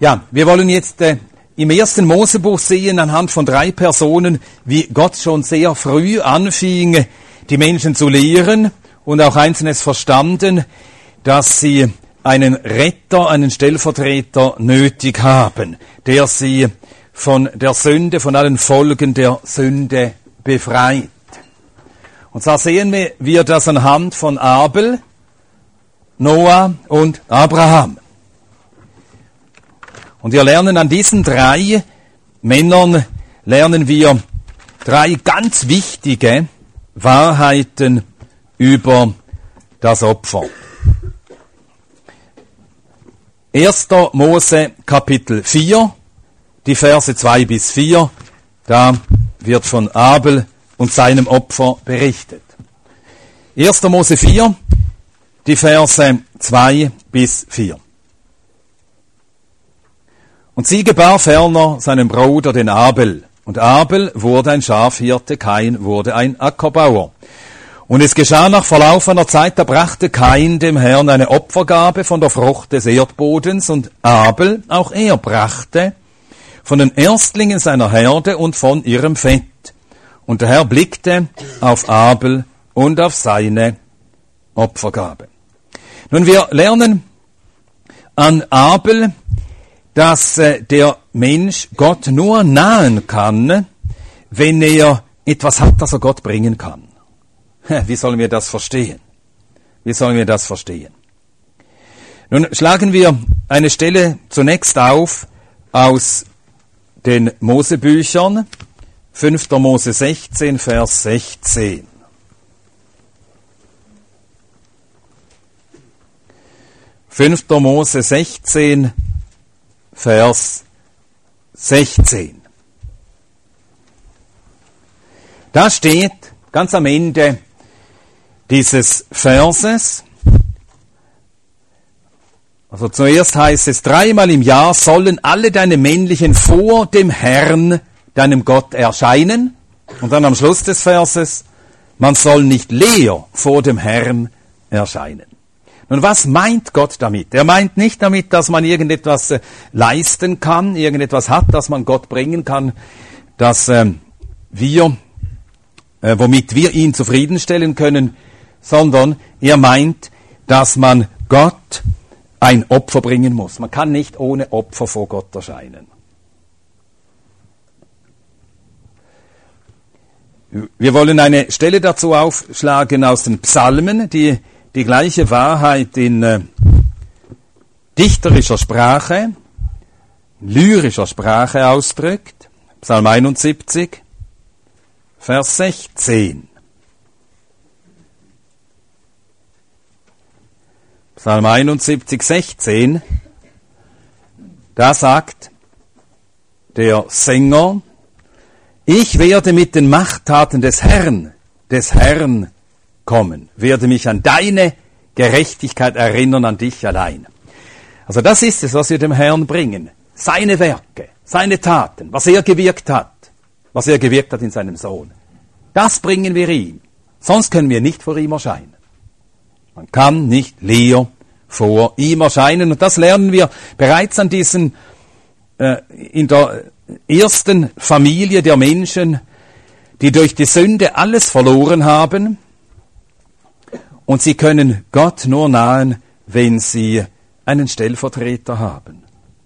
Ja, wir wollen jetzt im 1. Mosebuch sehen, anhand von 3 Personen, wie Gott schon sehr früh anfing, die Menschen zu lehren und auch Einzelnes verstanden, dass sie einen Retter, einen Stellvertreter nötig haben, der sie von der Sünde, von allen Folgen der Sünde befreit. Und zwar sehen wir das anhand von Abel, Noah und Abraham. Und wir lernen an diesen 3 Männern, lernen wir 3 ganz wichtige Wahrheiten über das Opfer. 1. Mose Kapitel 4, die Verse 2 bis 4, da wird von Abel und seinem Opfer berichtet. 1. Mose 4, die Verse 2 bis 4. Und sie gebar ferner seinen Bruder, den Abel. Und Abel wurde ein Schafhirte, Kain wurde ein Ackerbauer. Und es geschah nach Verlauf einer Zeit, da brachte Kain dem Herrn eine Opfergabe von der Frucht des Erdbodens, und Abel, auch er, brachte von den Erstlingen seiner Herde und von ihrem Fett. Und der Herr blickte auf Abel und auf seine Opfergabe. Nun, wir lernen an Abel, dass der Mensch Gott nur nahen kann, wenn er etwas hat, das er Gott bringen kann. Wie sollen wir das verstehen? Wie sollen wir das verstehen? Nun schlagen wir eine Stelle zunächst auf aus den Mosebüchern, 5. Mose 16, Vers 16. 5. Mose 16, Vers 16. Da steht ganz am Ende dieses Verses, also zuerst heißt es, 3-mal im Jahr sollen alle deine Männlichen vor dem Herrn, deinem Gott, erscheinen. Und dann am Schluss des Verses, man soll nicht leer vor dem Herrn erscheinen. Nun, was meint Gott damit? Er meint nicht damit, dass man irgendetwas leisten kann, irgendetwas hat, das man Gott bringen kann, dass womit wir ihn zufriedenstellen können, sondern er meint, dass man Gott ein Opfer bringen muss. Man kann nicht ohne Opfer vor Gott erscheinen. Wir wollen eine Stelle dazu aufschlagen aus den Psalmen, die die gleiche Wahrheit in dichterischer Sprache, lyrischer Sprache ausdrückt. Psalm 71, Vers 16. Psalm 71, 16, da sagt der Sänger, ich werde mit den Machttaten des Herrn kommen, werde mich an deine Gerechtigkeit erinnern, an dich allein. Also das ist es, was wir dem Herrn bringen. Seine Werke, seine Taten, was er gewirkt hat in seinem Sohn. Das bringen wir ihm. Sonst können wir nicht vor ihm erscheinen. Man kann nicht leer vor ihm erscheinen. Und das lernen wir bereits an diesen, in der ersten Familie der Menschen, die durch die Sünde alles verloren haben. Und sie können Gott nur nahen, wenn sie einen Stellvertreter haben.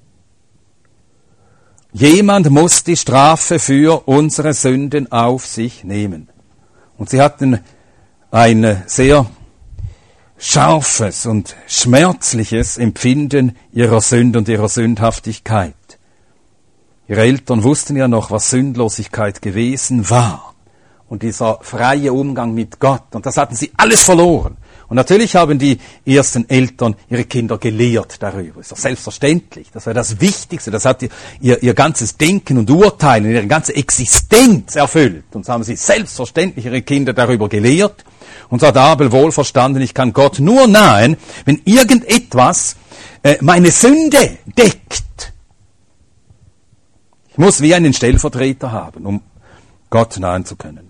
Jemand muss die Strafe für unsere Sünden auf sich nehmen. Und sie hatten ein sehr scharfes und schmerzliches Empfinden ihrer Sünde und ihrer Sündhaftigkeit. Ihre Eltern wussten ja noch, was Sündlosigkeit gewesen war. Und dieser freie Umgang mit Gott. Und das hatten sie alles verloren. Und natürlich haben die ersten Eltern ihre Kinder gelehrt darüber. Ist doch selbstverständlich. Das war das Wichtigste. Das hat ihr ganzes Denken und Urteilen, ihre ganze Existenz erfüllt. Und so haben sie selbstverständlich ihre Kinder darüber gelehrt. Und so hat Abel wohl verstanden, ich kann Gott nur nahen, wenn irgendetwas meine Sünde deckt. Ich muss wie einen Stellvertreter haben, um Gott nahen zu können.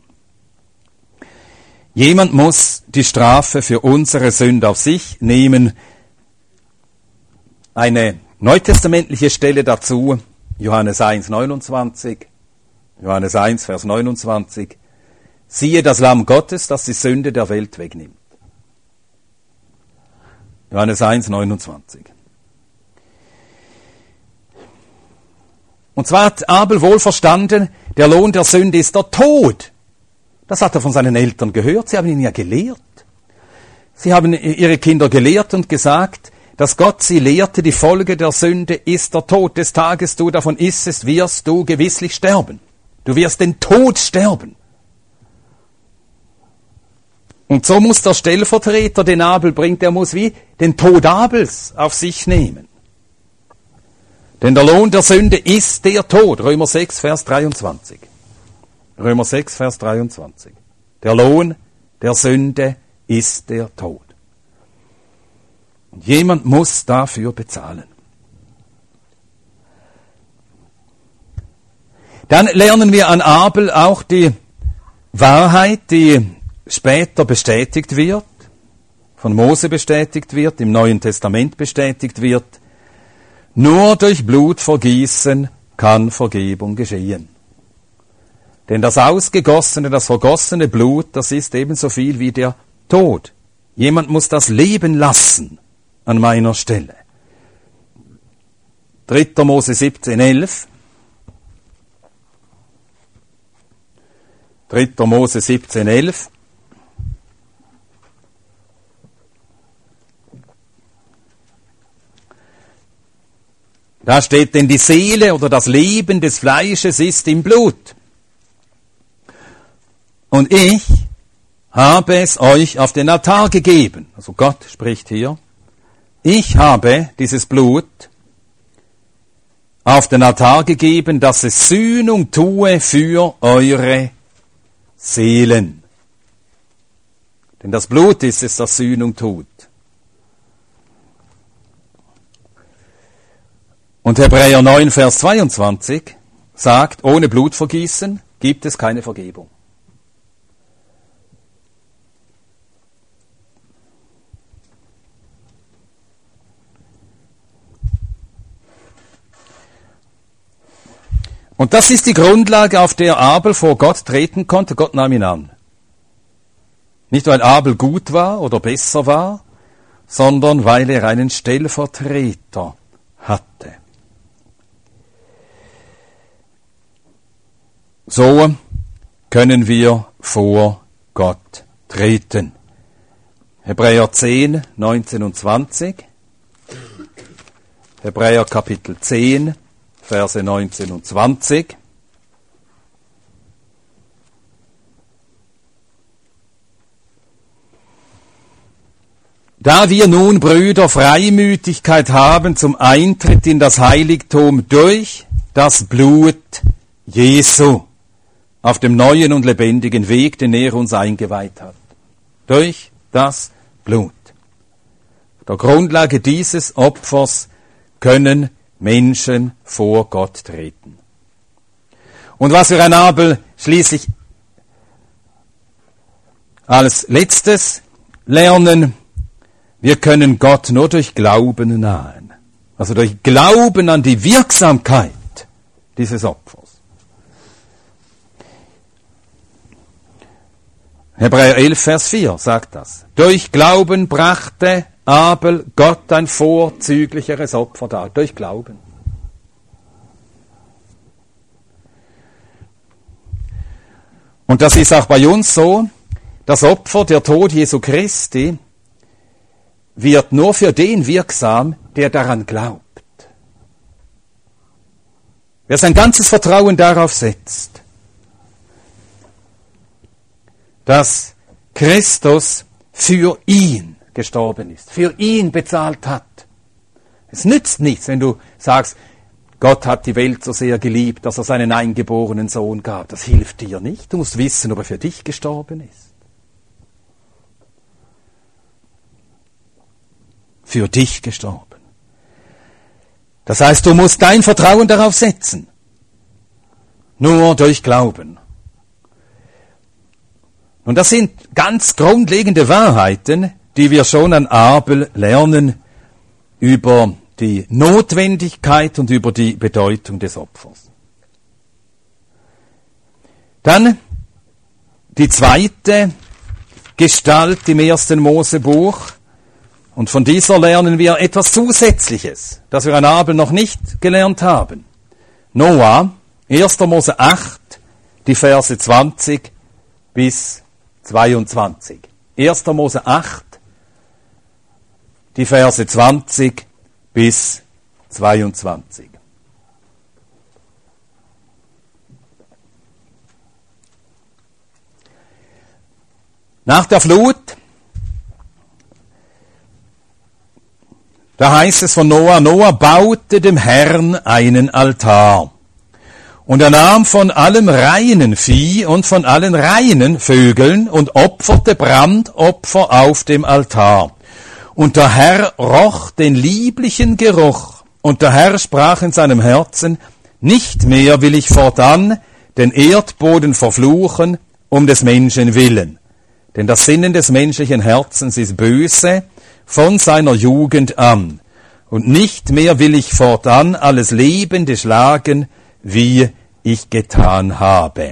Jemand muss die Strafe für unsere Sünde auf sich nehmen. Eine Neutestamentliche Stelle dazu, Johannes 1, 29, Johannes 1, Vers 29, siehe das Lamm Gottes, das die Sünde der Welt wegnimmt. Johannes 1, 29. Und zwar hat Abel wohl verstanden, der Lohn der Sünde ist der Tod. Das hat er von seinen Eltern gehört, sie haben ihn ja gelehrt. Sie haben ihre Kinder gelehrt und gesagt, dass Gott sie lehrte, die Folge der Sünde ist der Tod. Des Tages du davon issest, wirst du gewisslich sterben. Du wirst den Tod sterben. Und so muss der Stellvertreter, den Abel bringt, der muss wie den Tod Abels auf sich nehmen. Denn der Lohn der Sünde ist der Tod. Römer 6, Vers 23. Römer 6, Vers 23. Der Lohn der Sünde ist der Tod. Und jemand muss dafür bezahlen. Dann lernen wir an Abel auch die Wahrheit, die später bestätigt wird, von Mose bestätigt wird, im Neuen Testament bestätigt wird. Nur durch Blutvergießen kann Vergebung geschehen. Denn das ausgegossene, das vergossene Blut, das ist ebenso viel wie der Tod. Jemand muss das Leben lassen an meiner Stelle. 3. Mose 17, 11. 3. Mose 17, 11. Da steht, denn die Seele oder das Leben des Fleisches ist im Blut. Und ich habe es euch auf den Altar gegeben. Also Gott spricht hier. Ich habe dieses Blut auf den Altar gegeben, dass es Sühnung tue für eure Seelen. Denn das Blut ist es, das Sühnung tut. Und Hebräer 9, Vers 22 sagt, ohne Blutvergießen gibt es keine Vergebung. Und das ist die Grundlage, auf der Abel vor Gott treten konnte. Gott nahm ihn an. Nicht, weil Abel gut war oder besser war, sondern weil er einen Stellvertreter hatte. So können wir vor Gott treten. Hebräer 10, 19 und 20. Hebräer Kapitel 10, Verse 19 und 20. Da wir nun, Brüder, Freimütigkeit haben zum Eintritt in das Heiligtum durch das Blut Jesu, auf dem neuen und lebendigen Weg, den er uns eingeweiht hat. Durch das Blut. Auf der Grundlage dieses Opfers können Menschen vor Gott treten. Und was wir an Abel schließlich als letztes lernen, wir können Gott nur durch Glauben nahen. Also durch Glauben an die Wirksamkeit dieses Opfers. Hebräer 11, Vers 4 sagt das. Durch Glauben brachte Abel Gott ein vorzüglicheres Opfer dar. Durch Glauben. Und das ist auch bei uns so. Das Opfer, der Tod Jesu Christi, wird nur für den wirksam, der daran glaubt. Wer sein ganzes Vertrauen darauf setzt, dass Christus für ihn gestorben ist, für ihn bezahlt hat. Es nützt nichts, wenn du sagst, Gott hat die Welt so sehr geliebt, dass er seinen eingeborenen Sohn gab. Das hilft dir nicht. Du musst wissen, ob er für dich gestorben ist. Für dich gestorben. Das heißt, du musst dein Vertrauen darauf setzen. Nur durch Glauben. Und das sind ganz grundlegende Wahrheiten, die wir schon an Abel lernen über die Notwendigkeit und über die Bedeutung des Opfers. Dann die zweite Gestalt im 1. Mosebuch, und von dieser lernen wir etwas Zusätzliches, das wir an Abel noch nicht gelernt haben. Noah, 1. Mose 8, die Verse 20 bis 22. 1. Mose 8, die Verse 20 bis 22. Nach der Flut, da heißt es von Noah, Noah baute dem Herrn einen Altar. Und er nahm von allem reinen Vieh und von allen reinen Vögeln und opferte Brandopfer auf dem Altar. Und der Herr roch den lieblichen Geruch. Und der Herr sprach in seinem Herzen, nicht mehr will ich fortan den Erdboden verfluchen, um des Menschen willen. Denn das Sinnen des menschlichen Herzens ist böse von seiner Jugend an. Und nicht mehr will ich fortan alles Lebende schlagen, wie ich getan habe.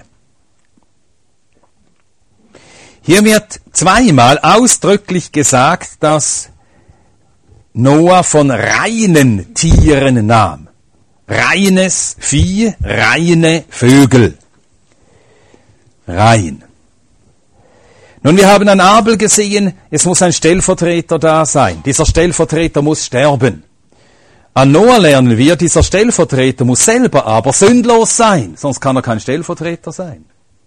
Hier wird zweimal ausdrücklich gesagt, dass Noah von reinen Tieren nahm. Reines Vieh, reine Vögel. Rein. Nun, wir haben an Abel gesehen, es muss ein Stellvertreter da sein. Dieser Stellvertreter muss sterben. An Noah lernen wir, dieser Stellvertreter muss selber aber sündlos sein, sonst kann er kein Stellvertreter sein.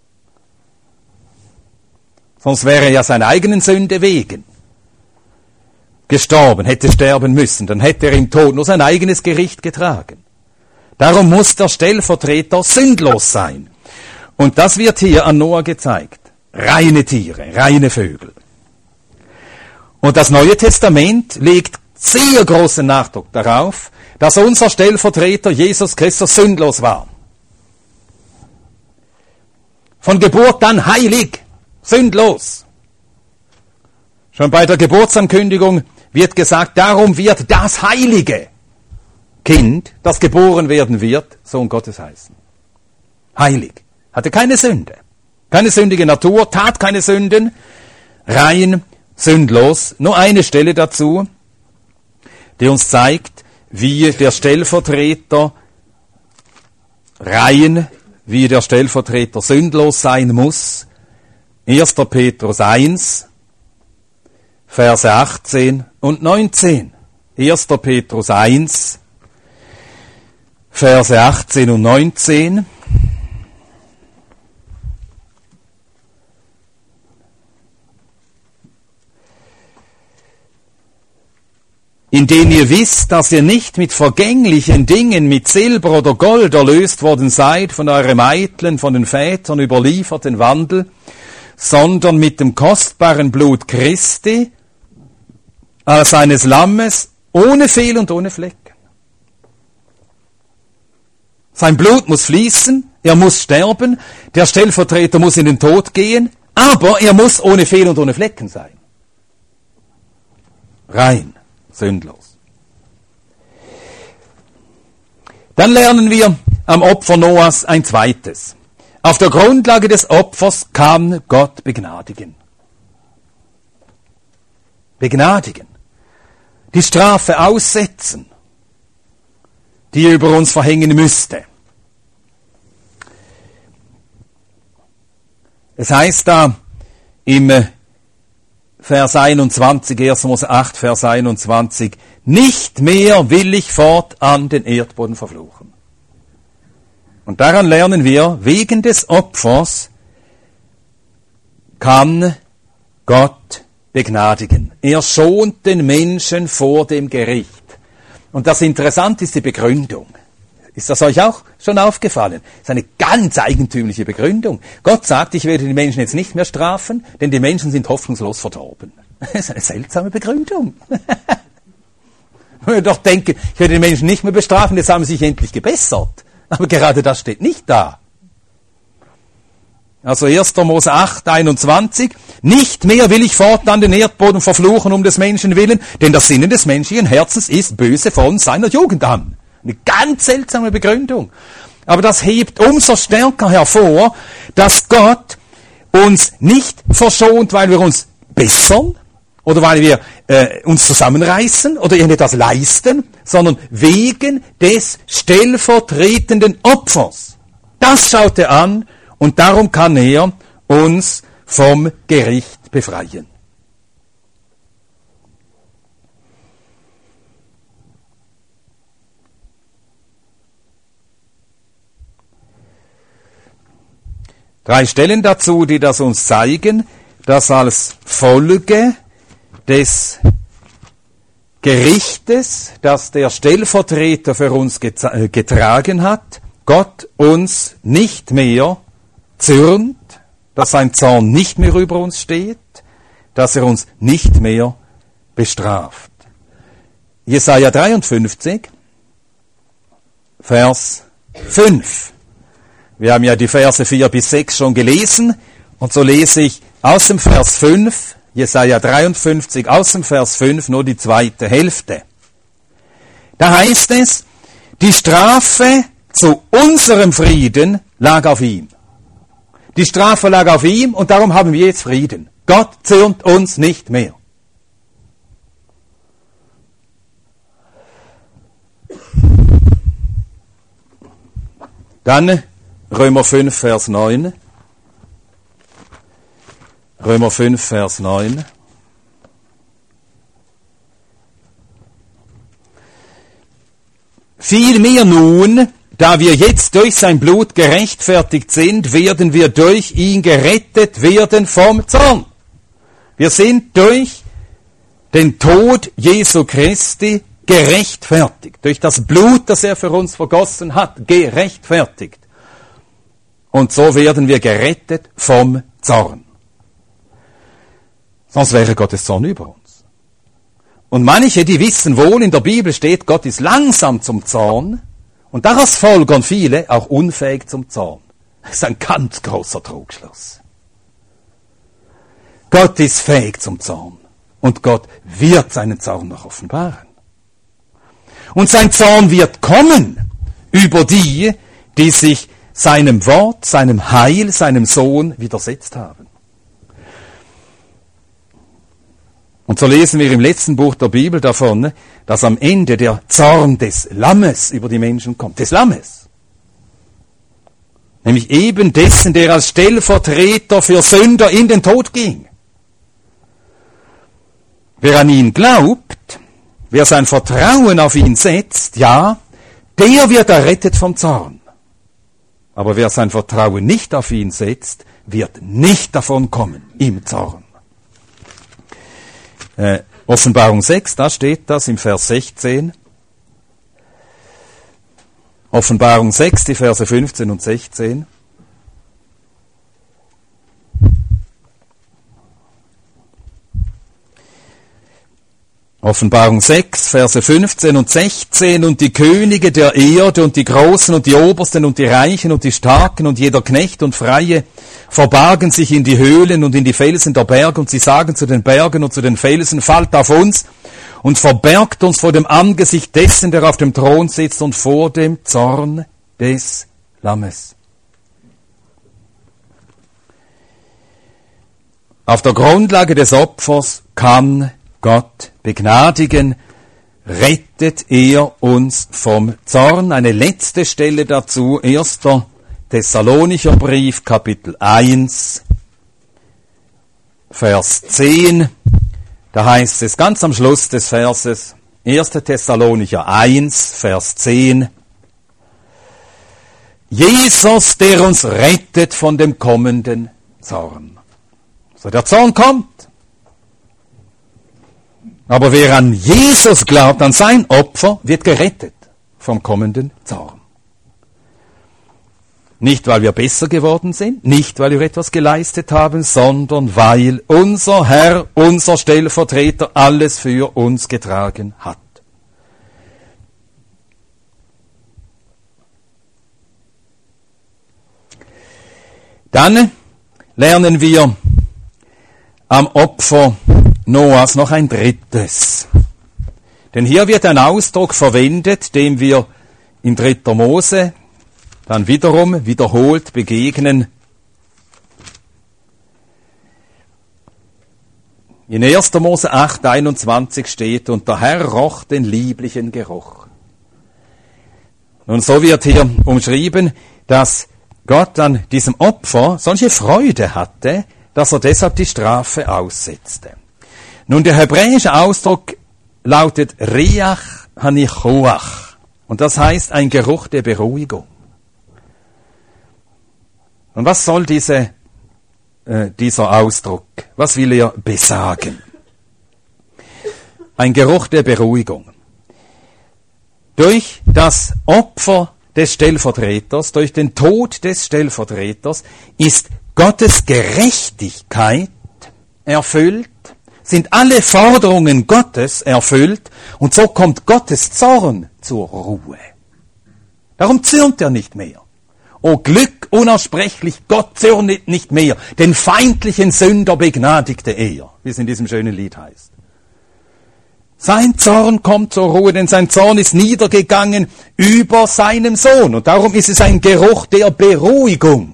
Sonst wäre er ja seiner eigenen Sünde wegen gestorben, hätte sterben müssen, dann hätte er im Tod nur sein eigenes Gericht getragen. Darum muss der Stellvertreter sündlos sein. Und das wird hier an Noah gezeigt. Reine Tiere, reine Vögel. Und das Neue Testament legt sehr großen Nachdruck darauf, dass unser Stellvertreter Jesus Christus sündlos war. Von Geburt an heilig, sündlos. Schon bei der Geburtsankündigung wird gesagt, darum wird das heilige Kind, das geboren werden wird, Sohn Gottes heißen. Heilig. Hatte keine Sünde. Keine sündige Natur, tat keine Sünden, rein, sündlos. Nur eine Stelle dazu, die uns zeigt, wie der Stellvertreter rein, wie der Stellvertreter sündlos sein muss. 1. Petrus 1, Verse 18 und 19. 1. Petrus 1, Verse 18 und 19. Indem ihr wisst, dass ihr nicht mit vergänglichen Dingen, mit Silber oder Gold erlöst worden seid von eurem eitlen, von den Vätern überlieferten Wandel, sondern mit dem kostbaren Blut Christi, als eines Lammes, ohne Fehl und ohne Flecken. Sein Blut muss fließen, er muss sterben, der Stellvertreter muss in den Tod gehen, aber er muss ohne Fehl und ohne Flecken sein. Rein. Sündlos. Dann lernen wir am Opfer Noahs ein zweites. Auf der Grundlage des Opfers kann Gott begnadigen. Begnadigen. Die Strafe aussetzen, die er über uns verhängen müsste. Es heißt da im Vers 21, 1. Mose 8, Vers 21, nicht mehr will ich fortan den Erdboden verfluchen. Und daran lernen wir, wegen des Opfers kann Gott begnadigen. Er schont den Menschen vor dem Gericht. Und das Interessante ist die Begründung. Ist das euch auch schon aufgefallen? Das ist eine ganz eigentümliche Begründung. Gott sagt, ich werde die Menschen jetzt nicht mehr strafen, denn die Menschen sind hoffnungslos verdorben. Das ist eine seltsame Begründung. Man würde doch denken, ich werde die Menschen nicht mehr bestrafen, jetzt haben sie sich endlich gebessert. Aber gerade das steht nicht da. Also 1. Mose 8, 21. Nicht mehr will ich fortan den Erdboden verfluchen um des Menschen willen, denn das Sinnen des menschlichen Herzens ist böse von seiner Jugend an. Eine ganz seltsame Begründung. Aber das hebt umso stärker hervor, dass Gott uns nicht verschont, weil wir uns bessern oder weil wir uns zusammenreißen oder irgendetwas leisten, sondern wegen des stellvertretenden Opfers. Das schaut er an und darum kann er uns vom Gericht befreien. Drei Stellen dazu, die das uns zeigen, dass als Folge des Gerichtes, das der Stellvertreter für uns getragen hat, Gott uns nicht mehr zürnt, dass sein Zorn nicht mehr über uns steht, dass er uns nicht mehr bestraft. Jesaja 53, Vers 5. Wir haben ja die Verse 4 bis 6 schon gelesen und so lese ich aus dem Vers 5, Jesaja 53, aus dem Vers 5 nur die zweite Hälfte. Da heißt es, die Strafe zu unserem Frieden lag auf ihm. Die Strafe lag auf ihm und darum haben wir jetzt Frieden. Gott zürnt uns nicht mehr. Dann Römer 5, Vers 9. Römer 5, Vers 9. Vielmehr nun, da wir jetzt durch sein Blut gerechtfertigt sind, werden wir durch ihn gerettet werden vom Zorn. Wir sind durch den Tod Jesu Christi gerechtfertigt. Durch das Blut, das er für uns vergossen hat, gerechtfertigt. Und so werden wir gerettet vom Zorn. Sonst wäre Gottes Zorn über uns. Und manche, die wissen wohl, in der Bibel steht, Gott ist langsam zum Zorn. Und daraus folgern viele auch unfähig zum Zorn. Das ist ein ganz großer Trugschluss. Gott ist fähig zum Zorn. Und Gott wird seinen Zorn noch offenbaren. Und sein Zorn wird kommen über die, die sich seinem Wort, seinem Heil, seinem Sohn widersetzt haben. Und so lesen wir im letzten Buch der Bibel davon, dass am Ende der Zorn des Lammes über die Menschen kommt. Des Lammes. Nämlich eben dessen, der als Stellvertreter für Sünder in den Tod ging. Wer an ihn glaubt, wer sein Vertrauen auf ihn setzt, ja, der wird errettet vom Zorn. Aber wer sein Vertrauen nicht auf ihn setzt, wird nicht davon kommen im Zorn. Offenbarung 6, da steht das im Vers 16. Offenbarung 6, die Verse 15 und 16. Offenbarung 6, Verse 15 und 16, und die Könige der Erde und die Großen und die Obersten und die Reichen und die Starken und jeder Knecht und Freie verbargen sich in die Höhlen und in die Felsen der Berge und sie sagen zu den Bergen und zu den Felsen, fallt auf uns und verbergt uns vor dem Angesicht dessen, der auf dem Thron sitzt und vor dem Zorn des Lammes. Auf der Grundlage des Opfers kann Gott begnadigen, rettet er uns vom Zorn. Eine letzte Stelle dazu, 1. Thessalonicher Brief, Kapitel 1, Vers 10. Da heißt es ganz am Schluss des Verses, 1. Thessalonicher 1, Vers 10. Jesus, der uns rettet von dem kommenden Zorn. So, der Zorn kommt. Aber wer an Jesus glaubt, an sein Opfer, wird gerettet vom kommenden Zorn. Nicht, weil wir besser geworden sind, nicht, weil wir etwas geleistet haben, sondern weil unser Herr, unser Stellvertreter alles für uns getragen hat. Dann lernen wir am Opfer Noahs noch ein drittes. Denn hier wird ein Ausdruck verwendet, dem wir in 3. Mose dann wiederum wiederholt begegnen. In 1. Mose 8, 21 steht, und der Herr roch den lieblichen Geruch. Und so wird hier umschrieben, dass Gott an diesem Opfer solche Freude hatte, dass er deshalb die Strafe aussetzte. Nun, der hebräische Ausdruck lautet Riach Hanichoach. Und das heißt ein Geruch der Beruhigung. Und was soll dieser Ausdruck? Was will er besagen? Ein Geruch der Beruhigung. Durch das Opfer des Stellvertreters, durch den Tod des Stellvertreters, ist Gottes Gerechtigkeit erfüllt, sind alle Forderungen Gottes erfüllt, und so kommt Gottes Zorn zur Ruhe. Darum zürnt er nicht mehr. O Glück unaussprechlich, Gott zürnet nicht mehr, den feindlichen Sünder begnadigte er, wie es in diesem schönen Lied heißt. Sein Zorn kommt zur Ruhe, denn sein Zorn ist niedergegangen über seinem Sohn. Und darum ist es ein Geruch der Beruhigung.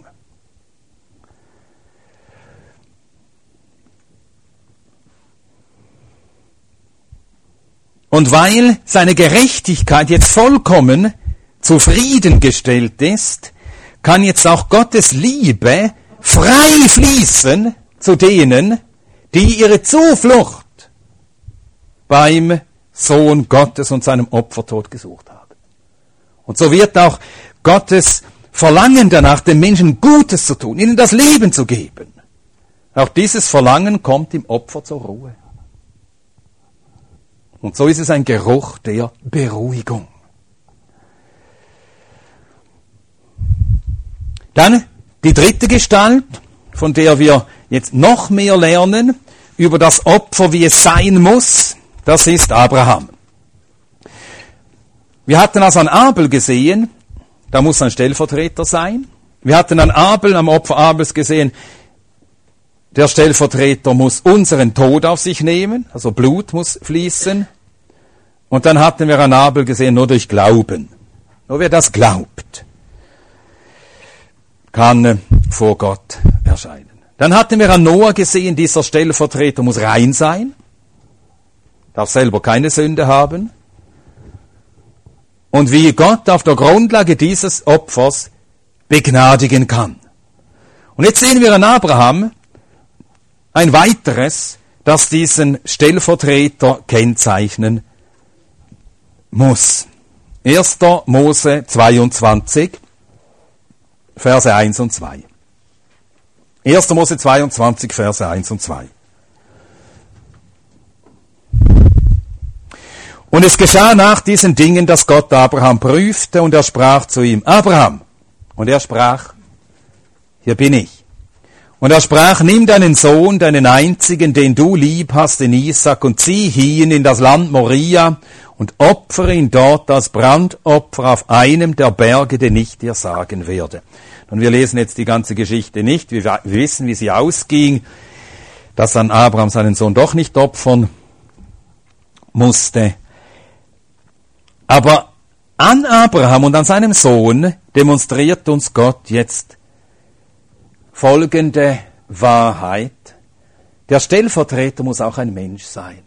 Und weil seine Gerechtigkeit jetzt vollkommen zufriedengestellt ist, kann jetzt auch Gottes Liebe frei fließen zu denen, die ihre Zuflucht beim Sohn Gottes und seinem Opfertod gesucht haben. Und so wird auch Gottes Verlangen danach, den Menschen Gutes zu tun, ihnen das Leben zu geben. Auch dieses Verlangen kommt im Opfer zur Ruhe. Und so ist es ein Geruch der Beruhigung. Dann die dritte Gestalt, von der wir jetzt noch mehr lernen, über das Opfer, wie es sein muss, das ist Abraham. Wir hatten also an Abel gesehen, da muss ein Stellvertreter sein. Wir hatten an Abel, am Opfer Abels gesehen, der Stellvertreter muss unseren Tod auf sich nehmen, also Blut muss fließen. Und dann hatten wir an Abel gesehen, nur durch Glauben. Nur wer das glaubt, kann vor Gott erscheinen. Dann hatten wir an Noah gesehen, dieser Stellvertreter muss rein sein, darf selber keine Sünde haben. Und wie Gott auf der Grundlage dieses Opfers begnadigen kann. Und jetzt sehen wir an Abraham ein weiteres, das diesen Stellvertreter kennzeichnen muss. 1. Mose 22, Verse 1 und 2. 1. Mose 22, Verse 1 und 2. Und es geschah nach diesen Dingen, dass Gott Abraham prüfte, und er sprach zu ihm, Abraham. Und er sprach, hier bin ich. Und er sprach, nimm deinen Sohn, deinen einzigen, den du lieb hast, den Isaak, und zieh hin in das Land Moria und opfere ihn dort als Brandopfer auf einem der Berge, den ich dir sagen werde. Und wir lesen jetzt die ganze Geschichte nicht. Wir wissen, wie sie ausging, dass dann Abraham seinen Sohn doch nicht opfern musste. Aber an Abraham und an seinem Sohn demonstriert uns Gott jetzt folgende Wahrheit. Der Stellvertreter muss auch ein Mensch sein.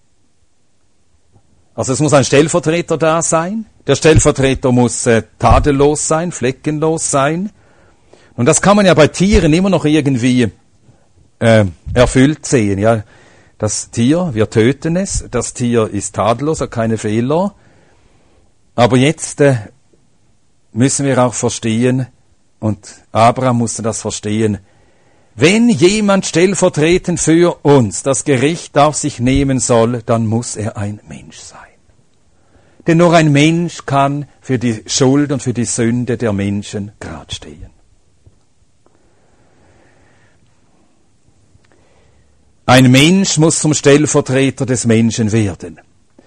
Also es muss ein Stellvertreter da sein. Der Stellvertreter muss tadellos sein, fleckenlos sein. Und das kann man ja bei Tieren immer noch irgendwie erfüllt sehen. Ja, das Tier, wir töten es, das Tier ist tadellos, hat keine Fehler. Aber jetzt müssen wir auch verstehen, und Abraham musste das verstehen, wenn jemand stellvertretend für uns das Gericht auf sich nehmen soll, dann muss er ein Mensch sein. Denn nur ein Mensch kann für die Schuld und für die Sünde der Menschen gerad stehen. Ein Mensch muss zum Stellvertreter des Menschen werden.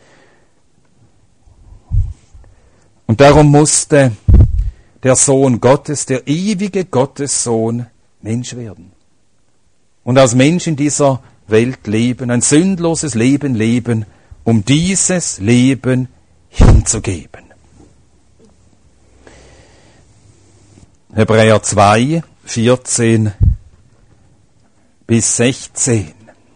Und darum musste der Sohn Gottes, der ewige Gottessohn, Mensch werden. und als Mensch in dieser Welt leben, ein sündloses Leben leben, um dieses Leben hinzugeben. Hebräer 2, 14 bis 16.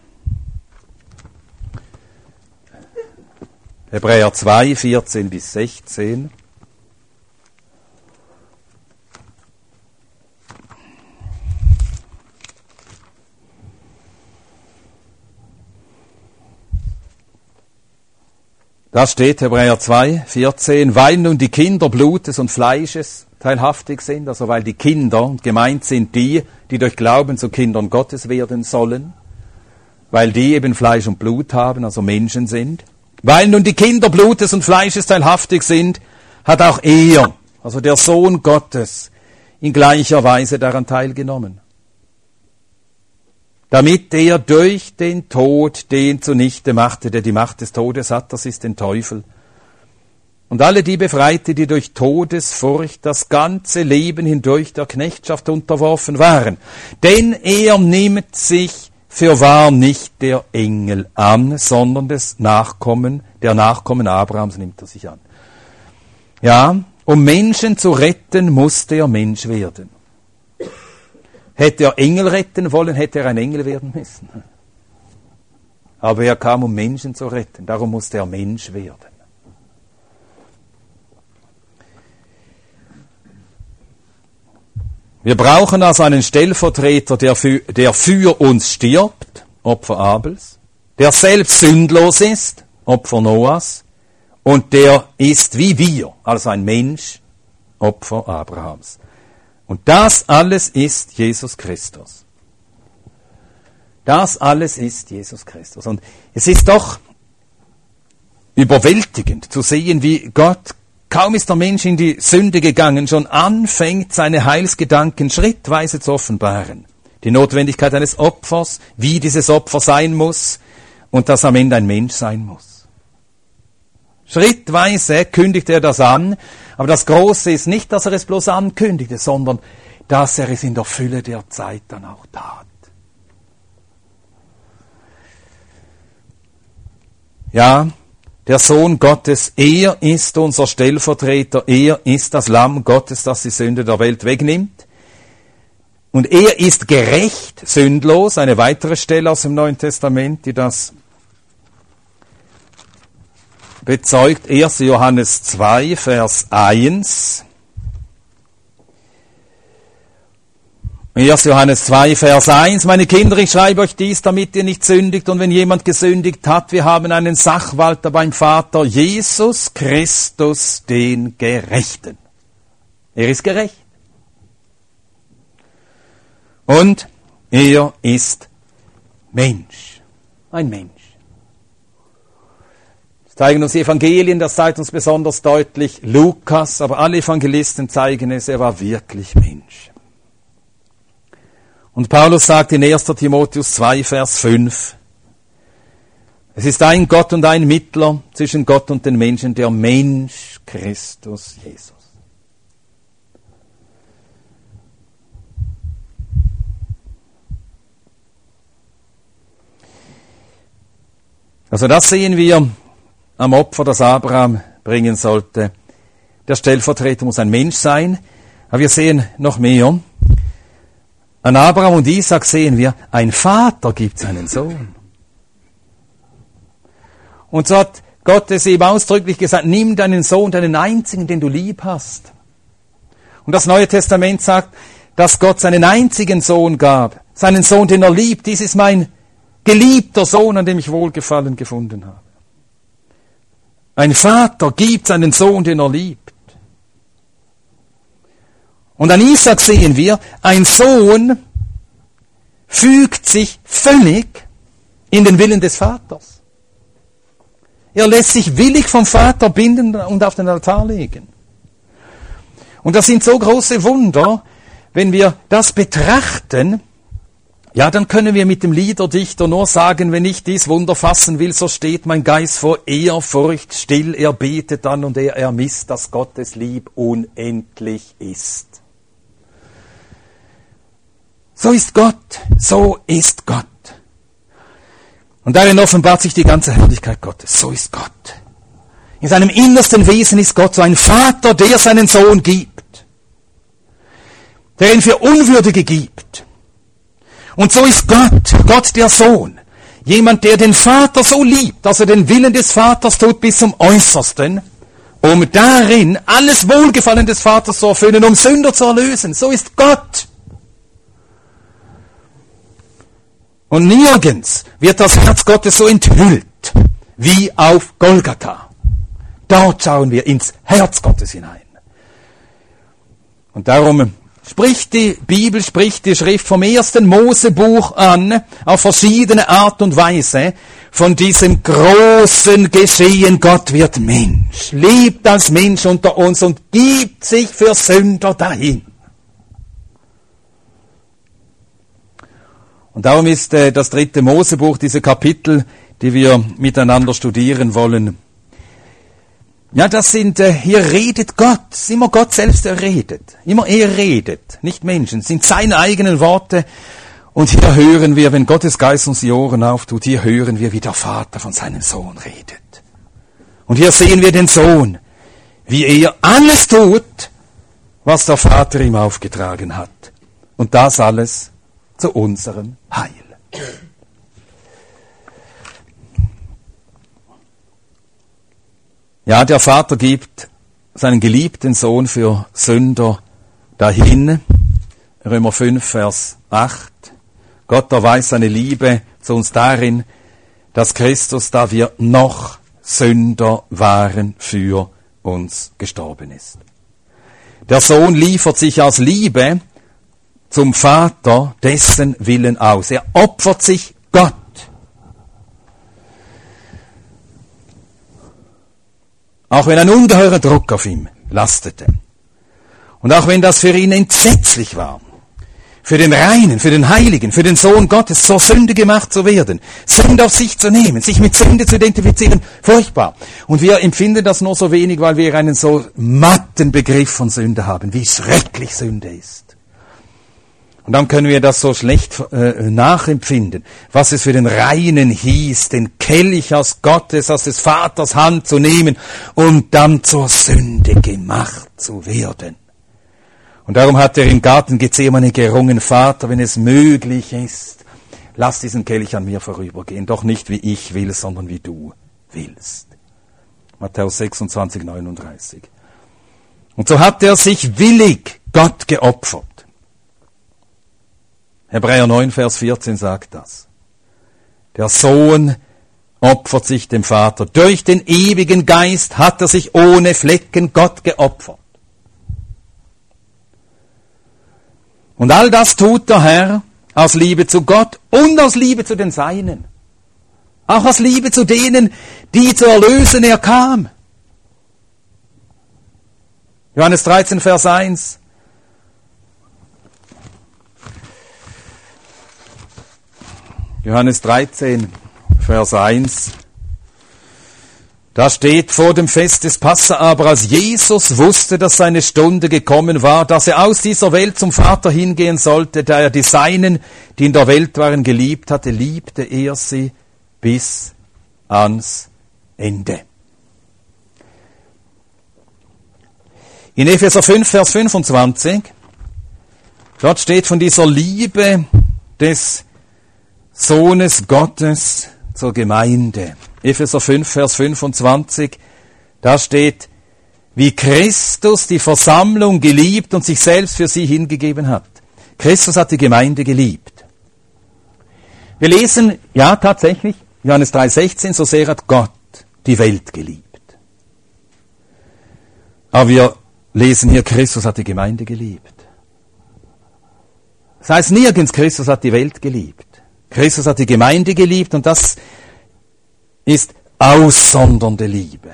Hebräer 2, 14 bis 16. Da steht Hebräer 2, 14, weil nun die Kinder Blutes und Fleisches teilhaftig sind, also weil die Kinder gemeint sind die durch Glauben zu Kindern Gottes werden sollen, weil die eben Fleisch und Blut haben, also Menschen sind. Weil nun die Kinder Blutes und Fleisches teilhaftig sind, hat auch er, also der Sohn Gottes, in gleicher Weise daran teilgenommen. Damit er durch den Tod den zunichte machte, der die Macht des Todes hat, das ist den Teufel. Und alle die befreite, die durch Todesfurcht das ganze Leben hindurch der Knechtschaft unterworfen waren. Denn er nimmt sich fürwahr nicht der Engel an, sondern der Nachkommen Abrahams nimmt er sich an. Ja, um Menschen zu retten, musste er Mensch werden. Hätte er Engel retten wollen, hätte er ein Engel werden müssen. Aber er kam, um Menschen zu retten. Darum musste er Mensch werden. Wir brauchen also einen Stellvertreter, der für uns stirbt, Opfer Abels, der selbst sündlos ist, Opfer Noahs, und der ist wie wir, also ein Mensch, Opfer Abrahams. Und das alles ist Jesus Christus. Das alles ist Jesus Christus. Und es ist doch überwältigend zu sehen, wie Gott, kaum ist der Mensch in die Sünde gegangen, schon anfängt, seine Heilsgedanken schrittweise zu offenbaren. Die Notwendigkeit eines Opfers, wie dieses Opfer sein muss und dass am Ende ein Mensch sein muss. Schrittweise kündigt er das an, aber das Große ist nicht, dass er es bloß ankündigte, sondern dass er es in der Fülle der Zeit dann auch tat. Ja, der Sohn Gottes, er ist unser Stellvertreter, er ist das Lamm Gottes, das die Sünde der Welt wegnimmt. Und er ist gerecht, sündlos, eine weitere Stelle aus dem Neuen Testament, die das bezeugt. 1. Johannes 2, Vers 1. 1. Johannes 2, Vers 1. Meine Kinder, ich schreibe euch dies, damit ihr nicht sündigt. Und wenn jemand gesündigt hat, wir haben einen Sachwalter beim Vater, Jesus Christus, den Gerechten. Er ist gerecht. Und er ist Mensch. Ein Mensch. Das zeigen uns die Evangelien, das zeigt uns besonders deutlich Lukas, aber alle Evangelisten zeigen es, er war wirklich Mensch. Und Paulus sagt in 1. Timotheus 2, Vers 5, es ist ein Gott und ein Mittler zwischen Gott und den Menschen, der Mensch Christus Jesus. Also das sehen wir am Opfer, das Abraham bringen sollte. Der Stellvertreter muss ein Mensch sein, aber wir sehen noch mehr. An Abraham und Isaac sehen wir, ein Vater gibt seinen Sohn. Und so hat Gott es ihm ausdrücklich gesagt, nimm deinen Sohn, deinen einzigen, den du lieb hast. Und das Neue Testament sagt, dass Gott seinen einzigen Sohn gab, seinen Sohn, den er liebt. Dies ist mein geliebter Sohn, an dem ich Wohlgefallen gefunden habe. Ein Vater gibt seinen Sohn, den er liebt. Und an Isaac sehen wir, ein Sohn fügt sich völlig in den Willen des Vaters. Er lässt sich willig vom Vater binden und auf den Altar legen. Und das sind so große Wunder, wenn wir das betrachten, ja, dann können wir mit dem Liederdichter nur sagen, wenn ich dies Wunder fassen will, so steht mein Geist vor Ehrfurcht still, er betet an und er ermisst, dass Gottes Lieb unendlich ist. So ist Gott, so ist Gott. Und darin offenbart sich die ganze Herrlichkeit Gottes. So ist Gott. In seinem innersten Wesen ist Gott so ein Vater, der seinen Sohn gibt. Der ihn für Unwürdige gibt. Und so ist Gott, Gott der Sohn. Jemand, der den Vater so liebt, dass er den Willen des Vaters tut bis zum Äußersten, um darin alles Wohlgefallen des Vaters zu erfüllen, um Sünder zu erlösen. So ist Gott. Und nirgends wird das Herz Gottes so enthüllt wie auf Golgatha. Dort schauen wir ins Herz Gottes hinein. Und darum spricht die Bibel, spricht die Schrift vom ersten Mosebuch an, auf verschiedene Art und Weise, von diesem großen Geschehen, Gott wird Mensch, lebt als Mensch unter uns und gibt sich für Sünder dahin. Und darum ist das 3. Mosebuch, diese Kapitel, die wir miteinander studieren wollen. Ja, das sind, hier redet Gott, ist immer Gott selbst, der redet. Immer er redet, nicht Menschen, sind seine eigenen Worte. Und hier hören wir, wenn Gottes Geist uns die Ohren auftut, hier hören wir, wie der Vater von seinem Sohn redet. Und hier sehen wir den Sohn, wie er alles tut, was der Vater ihm aufgetragen hat. Und das alles zu unserem Heil. Ja, der Vater gibt seinen geliebten Sohn für Sünder dahin. Römer 5, Vers 8. Gott erweist seine Liebe zu uns darin, dass Christus, da wir noch Sünder waren, für uns gestorben ist. Der Sohn liefert sich aus Liebe zum Vater dessen Willen aus. Er opfert sich Gott. Auch wenn ein ungeheurer Druck auf ihm lastete. Und auch wenn das für ihn entsetzlich war. Für den Reinen, für den Heiligen, für den Sohn Gottes zur Sünde gemacht zu werden. Sünde auf sich zu nehmen, sich mit Sünde zu identifizieren. Furchtbar. Und wir empfinden das nur so wenig, weil wir einen so matten Begriff von Sünde haben, wie schrecklich Sünde ist. Und dann können wir das so schlecht nachempfinden, was es für den Reinen hieß, den Kelch aus Gottes, aus des Vaters Hand zu nehmen und dann zur Sünde gemacht zu werden. Und darum hat er im Garten Gethsemane gerungen, Vater, wenn es möglich ist, lass diesen Kelch an mir vorübergehen, doch nicht wie ich will, sondern wie du willst. Matthäus 26, 39. Und so hat er sich willig Gott geopfert. Hebräer 9, Vers 14 sagt das. Der Sohn opfert sich dem Vater. Durch den ewigen Geist hat er sich ohne Flecken Gott geopfert. Und all das tut der Herr aus Liebe zu Gott und aus Liebe zu den Seinen. Auch aus Liebe zu denen, die zu erlösen er kam. Johannes 13, Vers 1. Johannes 13, Vers 1. Da steht vor dem Fest des Passa aber, als Jesus wusste, dass seine Stunde gekommen war, dass er aus dieser Welt zum Vater hingehen sollte, da er die Seinen, die in der Welt waren, geliebt hatte, liebte er sie bis ans Ende. In Epheser 5, Vers 25, dort steht von dieser Liebe des Sohnes Gottes zur Gemeinde. Epheser 5, Vers 25, da steht, wie Christus die Versammlung geliebt und sich selbst für sie hingegeben hat. Christus hat die Gemeinde geliebt. Wir lesen, ja tatsächlich, Johannes 3,16, so sehr hat Gott die Welt geliebt. Aber wir lesen hier, Christus hat die Gemeinde geliebt. Das heißt nirgends, Christus hat die Welt geliebt. Christus hat die Gemeinde geliebt und das ist aussondernde Liebe.